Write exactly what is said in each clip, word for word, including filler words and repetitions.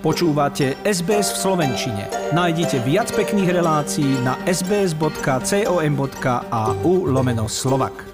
Počúvate es bé es v slovenčine. Nájdite viac pekných relácií na sbs.com.au lomeno Slovak.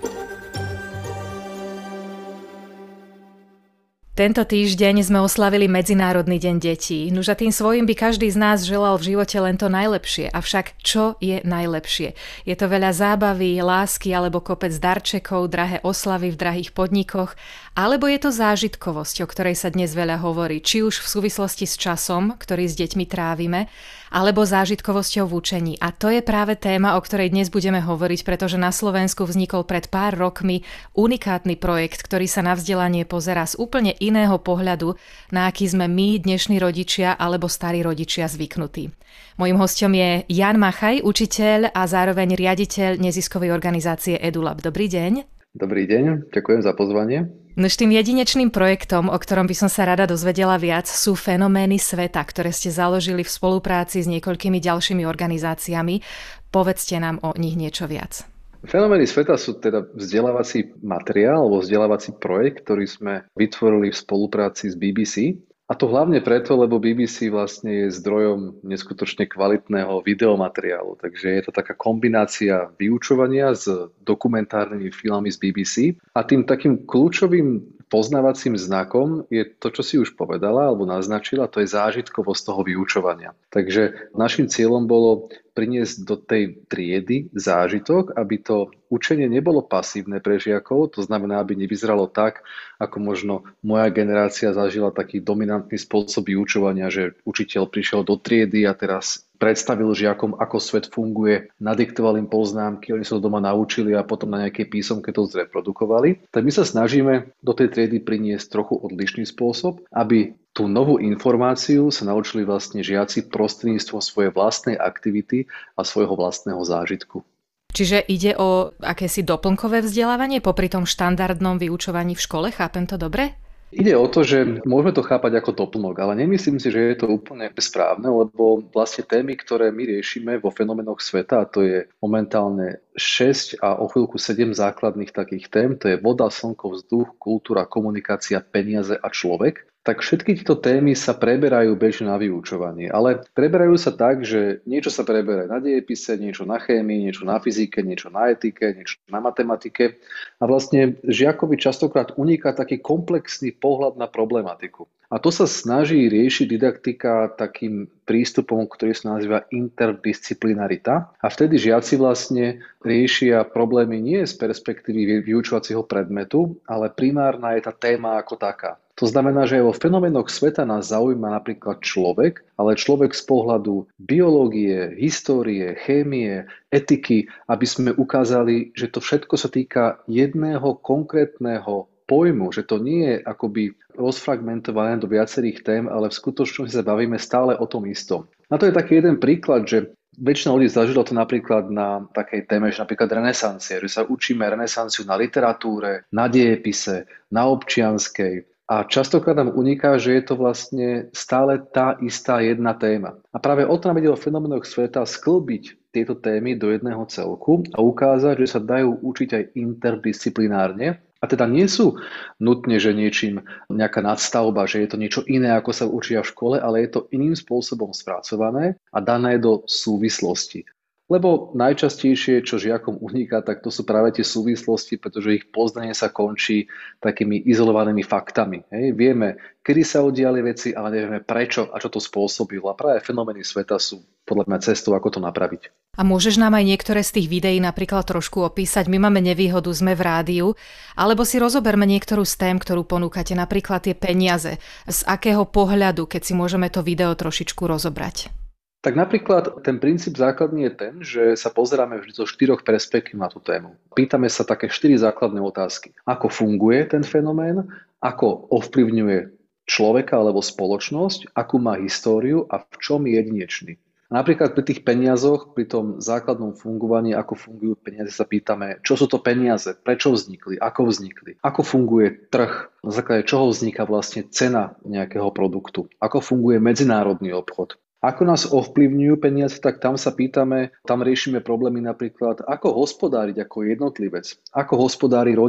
Tento týždeň sme oslavili Medzinárodný deň detí. Nuž a tým svojím by každý z nás želal v živote len to najlepšie. Avšak čo je najlepšie? Je to veľa zábavy, lásky alebo kopec darčekov, drahé oslavy v drahých podnikoch? Alebo je to zážitkovosť, o ktorej sa dnes veľa hovorí, či už v súvislosti s časom, ktorý s deťmi trávime, alebo zážitkovosťou v učení. A to je práve téma, o ktorej dnes budeme hovoriť, pretože na Slovensku vznikol pred pár rokmi unikátny projekt, ktorý sa na vzdelanie pozerá z úplne iného pohľadu, na aký sme my, dnešní rodičia alebo starí rodičia zvyknutí. Mojím hosťom je Jan Machaj, učiteľ a zároveň riaditeľ neziskovej organizácie EduLab. Dobrý deň. Dobrý deň, ďakujem za pozvanie. Nož tým jedinečným projektom, o ktorom by som sa rada dozvedela viac, sú Fenomény sveta, ktoré ste založili v spolupráci s niekoľkými ďalšími organizáciami. Povedzte nám o nich niečo viac. Fenomény sveta sú teda vzdelávací materiál alebo vzdelávací projekt, ktorý sme vytvorili v spolupráci s bé bé cé. A to hlavne preto, lebo bé bé cé vlastne je zdrojom neskutočne kvalitného videomateriálu. Takže je to taká kombinácia vyučovania s dokumentárnymi filmami z bé bé cé. A tým takým kľúčovým poznávacím znakom je to, čo si už povedala alebo naznačila, to je zážitkovosť toho vyučovania. Takže našim cieľom bolo priniesť do tej triedy zážitok, aby to učenie nebolo pasívne pre žiakov, to znamená, aby nevyzeralo tak, ako možno moja generácia zažila taký dominantný spôsob vyučovania, že učiteľ prišiel do triedy a teraz predstavil žiakom, ako svet funguje, nadiktoval im poznámky, oni sa to doma naučili a potom na nejakej písomke to zreprodukovali. Tak my sa snažíme do tej triedy priniesť trochu odlišný spôsob, aby tú novú informáciu sa naučili vlastne žiaci prostredníctvom svojej vlastnej aktivity a svojho vlastného zážitku. Čiže ide o akési doplnkové vzdelávanie popri tom štandardnom vyučovaní v škole, chápem to dobre? Ide o to, že môžeme to chápať ako doplnok, ale nemyslím si, že je to úplne správne, lebo vlastne témy, ktoré my riešime vo fenoménoch sveta, a to je momentálne šesť a o chvíľku sedem základných takých tém, to je voda, slnko, vzduch, kultúra, komunikácia, peniaze a človek, tak všetky tieto témy sa preberajú bežne na vyučovanie. Ale preberajú sa tak, že niečo sa preberá na dejepise, niečo na chémii, niečo na fyzike, niečo na etike, niečo na matematike. A vlastne žiakovi častokrát uniká taký komplexný pohľad na problematiku. A to sa snaží riešiť didaktika takým prístupom, ktorý sa nazýva interdisciplinarita. A vtedy žiaci vlastne riešia problémy nie z perspektívy vyučovacieho predmetu, ale primárna je tá téma ako taká. To znamená, že vo fenoménoch sveta nás zaujíma napríklad človek, ale človek z pohľadu biológie, histórie, chémie, etiky, aby sme ukázali, že to všetko sa týka jedného konkrétneho pojmu, že to nie je akoby rozfragmentované do viacerých tém, ale v skutočnosti sa bavíme stále o tom istom. Na to je taký jeden príklad, že väčšina ľudí zažilo to napríklad na takej téme, že napríklad renesancie, že sa učíme renesanciu na literatúre, na dejepise, na občianskej. A častokrát nám uniká, že je to vlastne stále tá istá jedna téma. A práve o to nám ide o fenoménoch sveta sklbiť tieto témy do jedného celku a ukázať, že sa dajú učiť aj interdisciplinárne. A teda nie sú nutne, že niečím nejaká nadstavba, že je to niečo iné, ako sa učia v škole, ale je to iným spôsobom spracované a dané do súvislosti. Lebo najčastejšie, čo žiakom uniká, tak to sú práve tie súvislosti, pretože ich poznanie sa končí takými izolovanými faktami. Hej. Vieme, kedy sa udiali veci, ale nevieme prečo a čo to spôsobilo. A práve fenomény sveta sú podľa mňa cestou, ako to napraviť. A môžeš nám aj niektoré z tých videí napríklad trošku opísať? My máme nevýhodu, sme v rádiu, alebo si rozoberme niektorú z tém, ktorú ponúkate, napríklad tie peniaze. Z akého pohľadu, keď si môžeme to video trošičku rozobrať? Tak napríklad ten princíp základný je ten, že sa pozeráme vždy zo štyroch perspektív na tú tému. Pýtame sa také štyri základné otázky. Ako funguje ten fenomén, ako ovplyvňuje človeka alebo spoločnosť, akú má históriu a v čom je jedinečný. Napríklad pri tých peniazoch, pri tom základnom fungovaní, ako fungujú peniaze, sa pýtame, čo sú to peniaze, prečo vznikli, ako vznikli, ako funguje trh, na základe čoho vzniká vlastne cena nejakého produktu, ako funguje medzinárodný obchod. Ako nás ovplyvňujú peniaze, tak tam sa pýtame, tam riešime problémy napríklad, ako hospodáriť ako jednotlivec, ako hospodári rodina,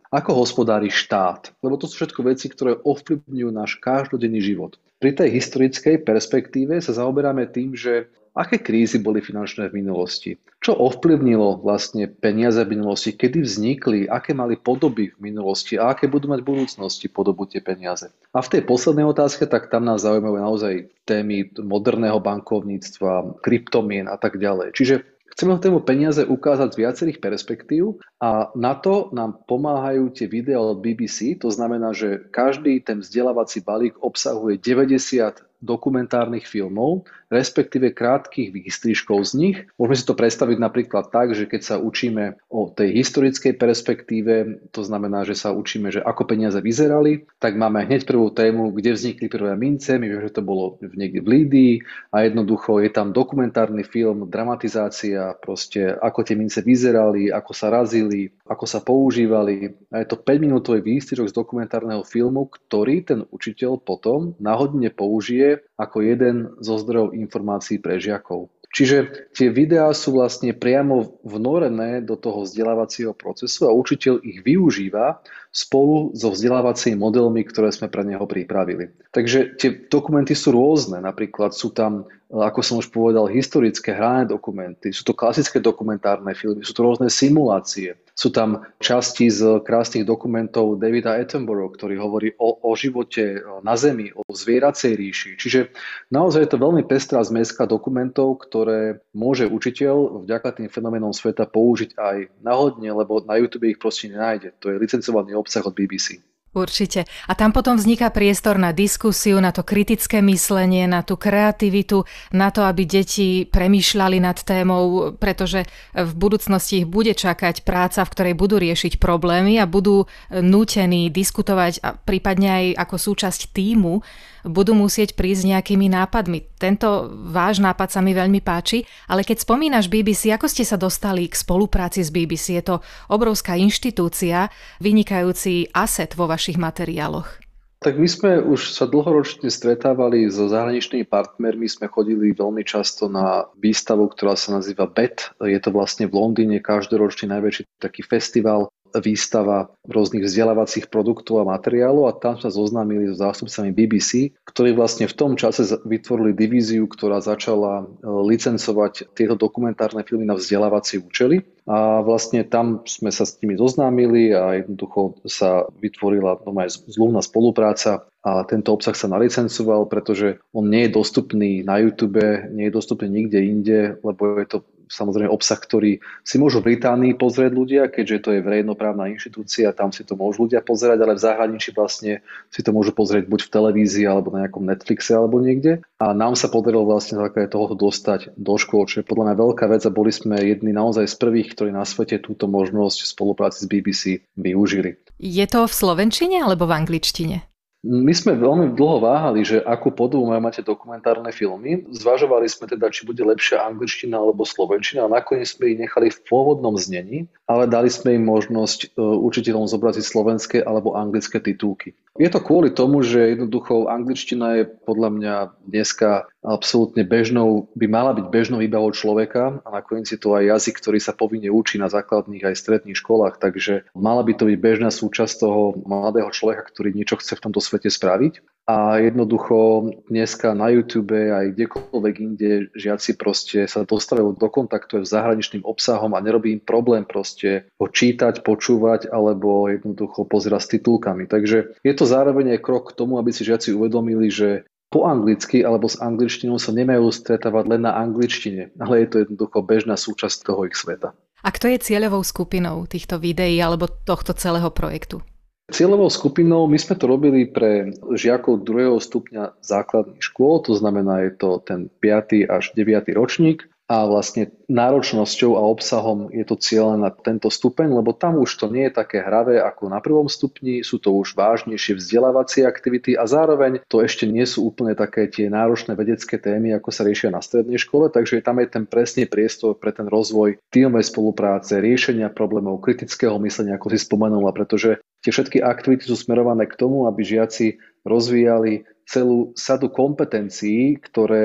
ako hospodári štát, lebo to sú všetko veci, ktoré ovplyvňujú náš každodenný život. Pri tej historickej perspektíve sa zaoberáme tým, že aké krízy boli finančné v minulosti, čo ovplyvnilo vlastne peniaze v minulosti, kedy vznikli, aké mali podoby v minulosti a aké budú mať v budúcnosti podobu tie peniaze. A v tej poslednej otázke, tak tam nás zaujímajú naozaj témy moderného bankovníctva, kryptomien a tak ďalej. Čiže chceme tému peniaze ukázať z viacerých perspektív a na to nám pomáhajú tie videá od bé bé cé. To znamená, že každý ten vzdelávací balík obsahuje deväťdesiat dokumentárnych filmov, respektíve krátkych výstrižkov z nich. Môžeme si to predstaviť napríklad tak, že keď sa učíme o tej historickej perspektíve, to znamená, že sa učíme, že ako peniaze vyzerali, tak máme hneď prvú tému, kde vznikli prvé mince, my vieme, že to bolo niekde v Lídii a jednoducho je tam dokumentárny film, dramatizácia, proste ako tie mince vyzerali, ako sa razili, ako sa používali. A je to päťminútový výstrižok z dokumentárneho filmu, ktorý ten učiteľ potom náhodne použije ako jeden zo zdrojov informácií pre žiakov. Čiže tie videá sú vlastne priamo vnorené do toho vzdelávacieho procesu a učiteľ ich využíva spolu so vzdelávacími modelmi, ktoré sme pre neho pripravili. Takže tie dokumenty sú rôzne, napríklad sú tam, ako som už povedal, historické hrané dokumenty, sú to klasické dokumentárne filmy, sú to rôzne simulácie. Sú tam časti z krásnych dokumentov Davida Attenborough, ktorý hovorí o, o živote na Zemi, o zvieracej ríši. Čiže naozaj je to veľmi pestrá zmeska dokumentov, ktoré môže učiteľ vďaka tým fenoménom sveta použiť aj náhodne, lebo na YouTube ich proste nenájde. To je licencovaný obsah od bé bé cé. Určite. A tam potom vzniká priestor na diskusiu, na to kritické myslenie, na tú kreativitu, na to, aby deti premýšľali nad témou, pretože v budúcnosti ich bude čakať práca, v ktorej budú riešiť problémy a budú nútení diskutovať a prípadne aj ako súčasť tímu budú musieť prísť nejakými nápadmi. Tento váš nápad sa mi veľmi páči, ale keď spomínaš bé bé cé, ako ste sa dostali k spolupráci s bé bé cé? Je to obrovská inštitúcia, vynikajúci asset vo vašich materiáloch. Tak my sme už sa dlhoročne stretávali so zahraničnými partnermi, sme chodili veľmi často na výstavu, ktorá sa nazýva bé é té. Je to vlastne v Londýne každoročný najväčší taký festival, výstava rôznych vzdelávacích produktov a materiálov a tam sa zoznámili so zástupcami bé bé cé, ktorí vlastne v tom čase vytvorili divíziu, ktorá začala licencovať tieto dokumentárne filmy na vzdelávacie účely. A vlastne tam sme sa s nimi zoznámili a jednoducho sa vytvorila aj zmluvná spolupráca a tento obsah sa nalicencoval, pretože on nie je dostupný na YouTube, nie je dostupný nikde inde, lebo je to samozrejme obsah, ktorý si môžu v Británii pozrieť ľudia, keďže to je verejnoprávna inštitúcia, tam si to môžu ľudia pozerať, ale v zahraničí vlastne si to môžu pozrieť buď v televízii alebo na nejakom Netflixe alebo niekde. A nám sa podarilo vlastne také tohoto dostať do škôl, čo je podľa mňa veľká vec a boli sme jedni naozaj z prvých, ktorí na svete túto možnosť v spolupráci s bé bé cé využili. Je to v slovenčine alebo v angličtine? My sme veľmi dlho váhali, že akú podobu majú mať dokumentárne filmy. Zvažovali sme teda, či bude lepšia angličtina alebo slovenčina a nakoniec sme ich nechali v pôvodnom znení, ale dali sme im možnosť učiteľom zobraziť slovenské alebo anglické titulky. Je to kvôli tomu, že jednoducho angličtina je podľa mňa dneska absolútne bežnou, by mala byť bežnou výbavou človeka a nakoniec je to aj jazyk, ktorý sa povinne učí na základných aj stredných školách, takže mala by to byť bežná súčasť toho mladého človeka, ktorý niečo chce v tomto svete spraviť. A jednoducho dneska na YouTube aj kdekoľvek inde žiaci proste sa dostávajú do kontaktu s zahraničným obsahom a nerobí im problém proste ho čítať, počúvať alebo jednoducho pozerať s titulkami. Takže je to zároveň aj krok k tomu, aby si žiaci uvedomili, že po anglicky alebo s angličtinou sa nemajú stretávať len na angličtine, ale je to jednoducho bežná súčasť toho ich sveta. A kto je cieľovou skupinou týchto videí alebo tohto celého projektu? Cieľovou skupinou my sme to robili pre žiakov druhého stupňa základných škôl, to znamená je to ten piaty až deviaty ročník a vlastne náročnosťou a obsahom je to cieľené na tento stupeň, lebo tam už to nie je také hravé ako na prvom stupni, sú to už vážnejšie vzdelávacie aktivity a zároveň to ešte nie sú úplne také tie náročné vedecké témy, ako sa riešia na strednej škole, takže tam je ten presný priestor pre ten rozvoj tímovej spolupráce, riešenia problémov, kritického myslenia, ako si spomenula, pretože tie všetky aktivity sú smerované k tomu, aby žiaci rozvíjali celú sadu kompetencií, ktoré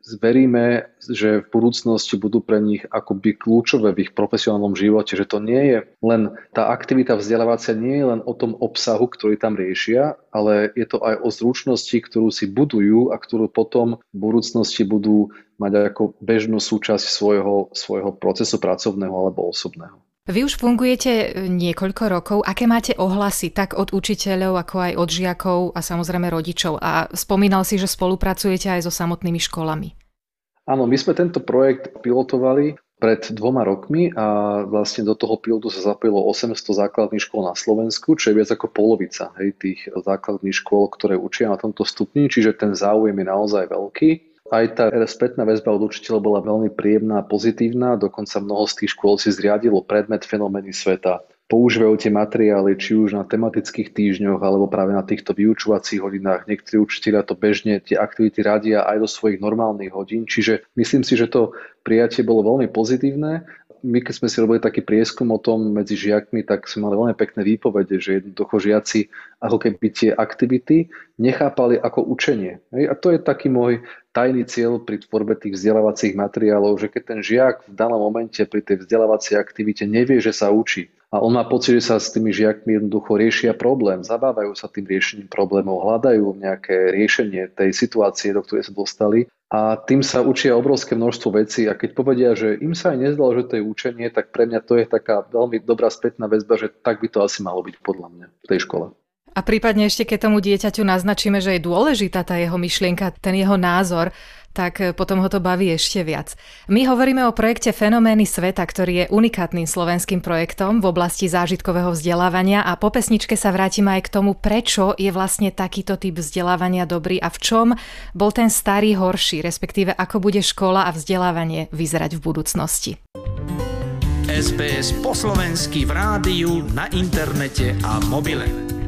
veríme, že v budúcnosti budú pre nich akoby kľúčové v ich profesionálnom živote, že to nie je len tá aktivita vzdelávacia, nie je len o tom obsahu, ktorý tam riešia, ale je to aj o zručnosti, ktorú si budujú a ktorú potom v budúcnosti budú mať ako bežnú súčasť svojho, svojho procesu pracovného alebo osobného. Vy už fungujete niekoľko rokov. Aké máte ohlasy tak od učiteľov, ako aj od žiakov a samozrejme rodičov? A spomínal si, že spolupracujete aj so samotnými školami. Áno, my sme tento projekt pilotovali pred dvoma rokmi a vlastne do toho pilotu sa zapojilo osemsto základných škôl na Slovensku, čo je viac ako polovica hej, tých základných škôl, ktoré učia na tomto stupni, čiže ten záujem je naozaj veľký. Aj tá spätná väzba od učiteľov bola veľmi príjemná a pozitívna, dokonca mnoho z tých škôl si zriadilo predmet fenomény sveta. Používajú tie materiály či už na tematických týždňoch alebo práve na týchto vyučovacích hodinách. Niektorí učitelia to bežne tie aktivity radia aj do svojich normálnych hodín, čiže myslím si, že to prijatie bolo veľmi pozitívne. My keď sme si robili taký prieskum o tom medzi žiakmi, tak sme mali veľmi pekné výpovede, že jednoducho žiaci ako keby tie aktivity nechápali ako učenie. A to je taký môj tajný cieľ pri tvorbe tých vzdelávacích materiálov, že keď ten žiak v danom momente pri tej vzdelávacej aktivite nevie, že sa učí a on má pocit, že sa s tými žiakmi jednoducho riešia problém, zabávajú sa tým riešením problémov, hľadajú nejaké riešenie tej situácie, do ktorej sa dostali a tým sa učia obrovské množstvo vecí a keď povedia, že im sa aj nezdalo, že to je učenie, tak pre mňa to je taká veľmi dobrá spätná väzba, že tak by to asi malo byť podľa mňa v tej škole. A prípadne ešte, keď tomu dieťaťu naznačíme, že je dôležitá tá jeho myšlienka, ten jeho názor, tak potom ho to baví ešte viac. My hovoríme o projekte Fenomény sveta, ktorý je unikátnym slovenským projektom v oblasti zážitkového vzdelávania a po pesničke sa vrátime aj k tomu, prečo je vlastne takýto typ vzdelávania dobrý a v čom bol ten starý horší, respektíve ako bude škola a vzdelávanie vyzerať v budúcnosti. es bé es po slovensky v rádiu, na internete a mobile.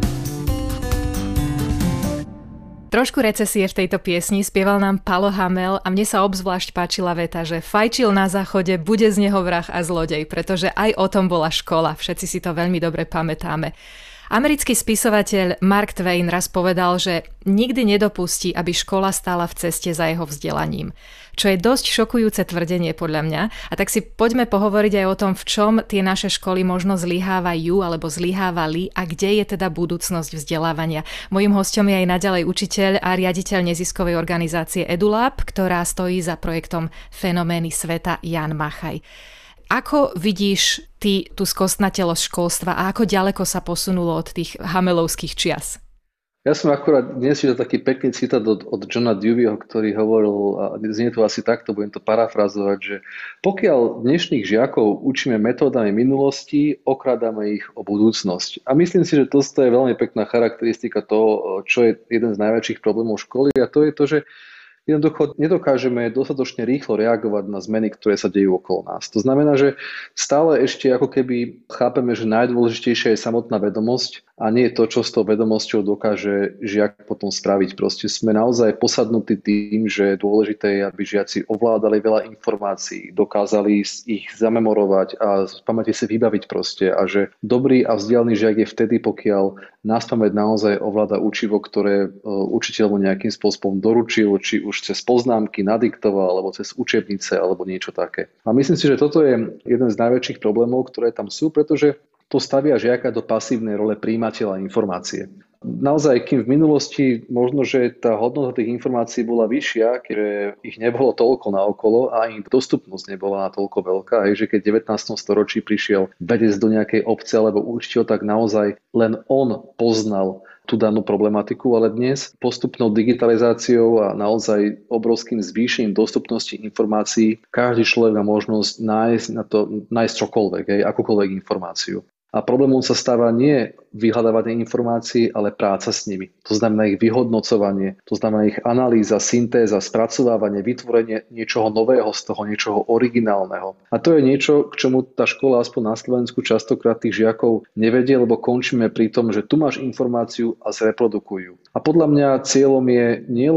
Trošku recesie v tejto piesni spieval nám Palo Hamel a mne sa obzvlášť páčila veta, že fajčil na záchode, bude z neho vrah a zlodej, pretože aj o tom bola škola, všetci si to veľmi dobre pamätáme. Americký spisovateľ Mark Twain raz povedal, že nikdy nedopustí, aby škola stála v ceste za jeho vzdelaním. Čo je dosť šokujúce tvrdenie podľa mňa. A tak si poďme pohovoriť aj o tom, v čom tie naše školy možno zlyhávajú alebo zlyhávali a kde je teda budúcnosť vzdelávania. Mojím hosťom je aj naďalej učiteľ a riaditeľ neziskovej organizácie EduLab, ktorá stojí za projektom Fenomény sveta, Jan Machaj. Ako vidíš ty tú skostnatelosť školstva a ako ďaleko sa posunulo od tých hamelovských čias? Ja som akurát dnes čítal taký pekný citát od, od Johna Deweyho, ktorý hovoril, a znie to asi takto, budem to parafrazovať, že pokiaľ dnešných žiakov učíme metódami minulosti, okrádame ich o budúcnosť. A myslím si, že to je veľmi pekná charakteristika toho, čo je jeden z najväčších problémov školy, a to je to, že jednoducho nedokážeme dostatočne rýchlo reagovať na zmeny, ktoré sa dejú okolo nás. To znamená, že stále ešte ako keby chápeme, že najdôležitejšia je samotná vedomosť a nie to, čo s tou vedomosťou dokáže žiak potom spraviť. Proste sme naozaj posadnutí tým, že dôležité je, aby žiaci ovládali veľa informácií, dokázali ich zamemorovať a z pamäti si vybaviť proste a že dobrý a vzdelaný žiak je vtedy, pokiaľ nás pamäť naozaj ovláda učivo, ktoré učiteľ mu nejakým spôsobom doručil, či už cez poznámky nadiktoval, alebo cez učebnice, alebo niečo také. A myslím si, že toto je jeden z najväčších problémov, ktoré tam sú, pretože to stavia žiaka do pasívnej role prijímateľa informácie. Naozaj, kým v minulosti možno, že tá hodnota tých informácií bola vyššia, keďže ich nebolo toľko naokolo a im dostupnosť nebola natoľko veľká, aj že keď v devätnástom storočí prišiel vedec do nejakej obce alebo učiteľ, tak naozaj len on poznal tú danú problematiku, ale dnes postupnou digitalizáciou a naozaj obrovským zvýšením dostupnosti informácií každý človek má možnosť nájsť, na to, nájsť čokoľvek, aj akúkoľvek informáciu. A problémom sa stáva nie vyhľadávanie informácií, ale práca s nimi. To znamená ich vyhodnocovanie, to znamená ich analýza, syntéza, spracovávanie, vytvorenie niečoho nového z toho, niečoho originálneho. A to je niečo, k čomu tá škola aspoň na Slovensku častokrát tých žiakov nevedie, lebo končíme pri tom, že tu máš informáciu a zreprodukujú. A podľa mňa cieľom je nielen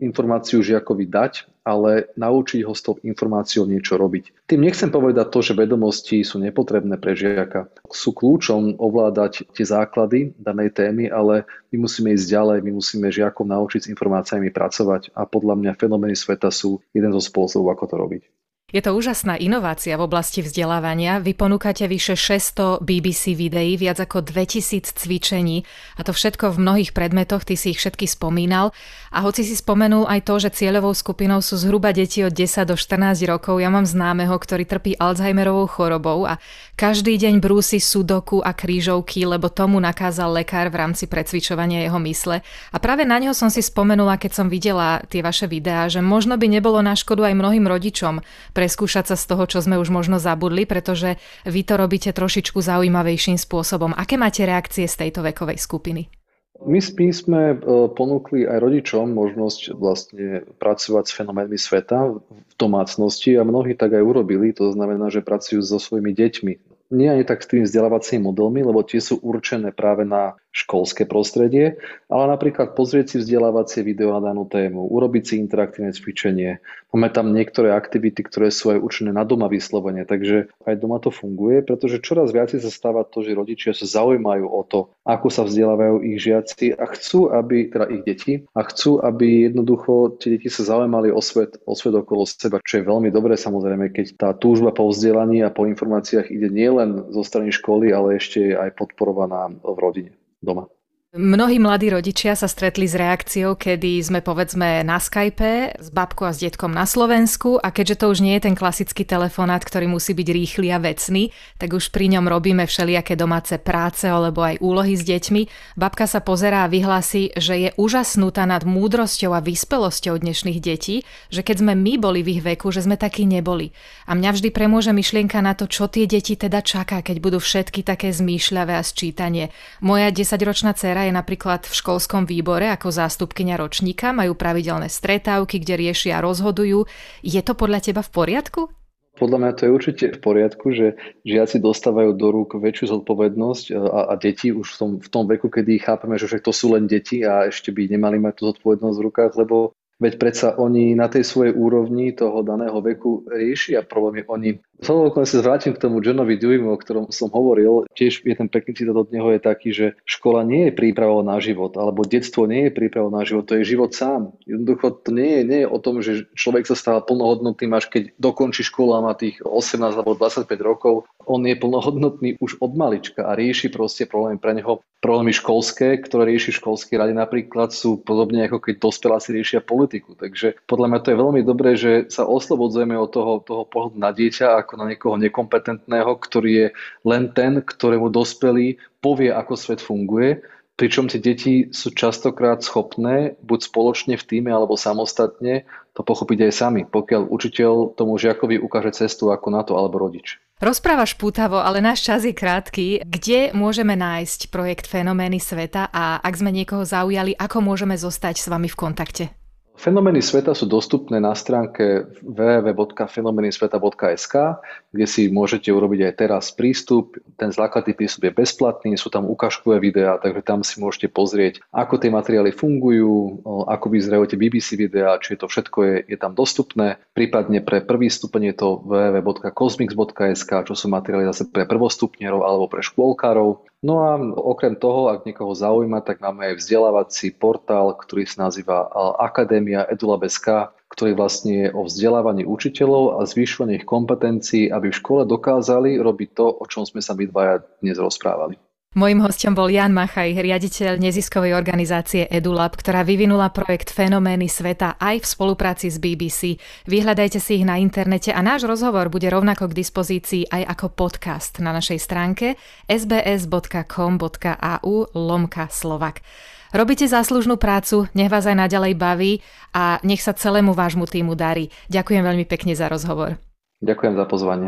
informáciu žiakovi dať, ale naučiť ho s tou informáciou niečo robiť. Tým nechcem povedať to, že vedomosti sú nepotrebné pre žiaka. Sú kľúčom ovládať tie základy danej témy, ale my musíme ísť ďalej, my musíme žiakov naučiť s informáciami pracovať a podľa mňa fenomény sveta sú jeden zo spôsobov, ako to robiť. Je to úžasná inovácia v oblasti vzdelávania. Vy ponúkate vyše šesťsto bé bé cé videí, viac ako dvetisíc cvičení a to všetko v mnohých predmetoch, ty si ich všetky spomínal. A hoci si spomenul aj to, že cieľovou skupinou sú zhruba deti od desať do štrnásť rokov, ja mám známeho, ktorý trpí Alzheimerovou chorobou a každý deň brúsi sudoku a krížovky, lebo tomu nakázal lekár v rámci precvičovania jeho mysle. A práve na neho som si spomenula, keď som videla tie vaše videá, že možno by nebolo na škodu aj mnohým rodičom preskúšať sa z toho, čo sme už možno zabudli, pretože vy to robíte trošičku zaujímavejším spôsobom. Aké máte reakcie z tejto vekovej skupiny? My sme ponúkli aj rodičom možnosť vlastne pracovať s fenoménmi sveta v domácnosti a mnohí tak aj urobili. To znamená, že pracujú so svojimi deťmi. Nie ani tak s tými vzdelávacími modelmi, lebo tie sú určené práve na školské prostredie, ale napríklad pozrieť si vzdelávacie video na danú tému, urobiť si interaktívne cvičenie. Máme tam niektoré aktivity, ktoré sú aj určené na doma vyslovene, takže aj doma to funguje, pretože čoraz viac sa stáva to, že rodičia sa zaujímajú o to, ako sa vzdelávajú ich žiaci a chcú, aby, teda ich deti, a chcú, aby jednoducho tie deti sa zaujímali o svet, o svet okolo seba, čo je veľmi dobré samozrejme, keď tá túžba po vzdelaní a po informáciách ide nielen zo strany školy, ale ešte je aj podporovaná v rodine. Doma. Mnohí mladí rodičia sa stretli s reakciou, kedy sme povedzme na Skype s babkou a s detkom na Slovensku a keďže to už nie je ten klasický telefonát, ktorý musí byť rýchly a vecný, tak už pri ňom robíme všelijaké domáce práce alebo aj úlohy s deťmi. Babka sa pozerá a vyhlási, že je úžasnutá nad múdrosťou a vyspelosťou dnešných detí, že keď sme my boli v ich veku, že sme takí neboli. A mňa vždy premôže myšlienka na to, čo tie deti teda čaká, keď budú všetky také zmýšľavé a sčítanie. Moja desaťročná dcéra je napríklad v školskom výbore ako zástupkyňa ročníka, majú pravidelné stretávky, kde riešia a rozhodujú. Je to podľa teba v poriadku? Podľa mňa to je určite v poriadku, že žiaci dostávajú do rúk väčšiu zodpovednosť a, a deti už v tom, v tom veku, kedy chápeme, že však to sú len deti a ešte by nemali mať tú zodpovednosť v rukách, lebo veď predsa oni na tej svojej úrovni toho daného veku riešia problémy. Oni, zhodou sa vrátim k tomu Johnovi Deweymu, o ktorom som hovoril, tiež je ten pekný citát od neho je taký, že škola nie je prípravou na život, alebo detstvo nie je prípravou na život, to je život sám. Jednoducho to nie je, nie je o tom, že človek sa stáva plnohodnotným, až keď dokončí školu a má tých osemnásť alebo dvadsaťpäť rokov. On je plnohodnotný už od malička a rieši proste problémy pre neho. Problémy školské, ktoré rieši školský rade napríklad, sú podobne ako keď dospeláci riešia politiku. Takže podľa mňa to je veľmi dobré, že sa oslobodzujeme od toho, toho pohľadu na dieťa ako na niekoho nekompetentného, ktorý je len ten, ktorému dospelý povie, ako svet funguje. Pričom tie deti sú častokrát schopné, buď spoločne v tíme alebo samostatne, to pochopiť aj sami, pokiaľ učiteľ tomu žiakovi ukáže cestu ako na to, alebo rodič. Rozprávaš pútavo, ale náš čas je krátky. Kde môžeme nájsť projekt Fenomény sveta a ak sme niekoho zaujali, ako môžeme zostať s vami v kontakte? Fenomény sveta sú dostupné na stránke w w w bodka fenomény sveta bodka es ká, kde si môžete urobiť aj teraz prístup. Ten základný prístup je bezplatný, sú tam ukážkové videá, takže tam si môžete pozrieť, ako tie materiály fungujú, ako vyzerajú tie bé bé cé videá, či to všetko je, je tam dostupné. Prípadne pre prvý stupeň je to w w w bodka cosmix bodka es ká, čo sú materiály zase pre prvostupňerov alebo pre škôlkarov. No a okrem toho, ak niekoho zaujíma, tak máme aj vzdelávací portál, ktorý sa nazýva Akadémia EduLab bodka es ká, ktorý vlastne je o vzdelávaní učiteľov a zvyšovaní ich kompetencií, aby v škole dokázali robiť to, o čom sme sa my dvaja dnes rozprávali. Mojím hosťom bol Ján Machaj, riaditeľ neziskovej organizácie EduLab, ktorá vyvinula projekt Fenomény sveta aj v spolupráci s bé bé cé. Vyhľadajte si ich na internete a náš rozhovor bude rovnako k dispozícii aj ako podcast na našej stránke es bé es bodka com bodka a u lomka Slovak. Robíte záslužnú prácu, nech vás aj naďalej baví a nech sa celému vášmu týmu darí. Ďakujem veľmi pekne za rozhovor. Ďakujem za pozvanie.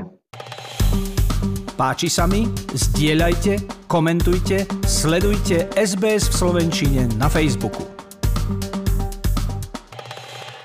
Páči sa mi? Zdieľajte, komentujte, sledujte es bé es v slovenčine na Facebooku.